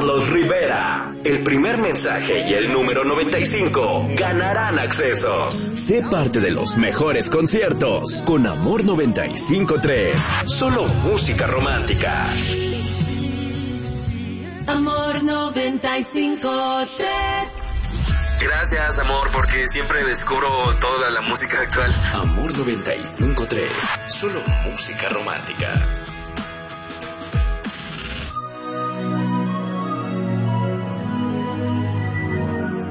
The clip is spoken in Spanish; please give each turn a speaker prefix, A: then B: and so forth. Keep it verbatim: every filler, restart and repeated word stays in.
A: Carlos Rivera. El primer mensaje y el número noventa y cinco ganarán accesos. Sé parte de los mejores conciertos con Amor noventa y cinco punto tres. Solo música romántica.
B: Amor noventa y cinco punto tres.
C: Gracias, amor, porque siempre descubro toda la música actual.
A: Amor noventa y cinco punto tres. Solo música romántica.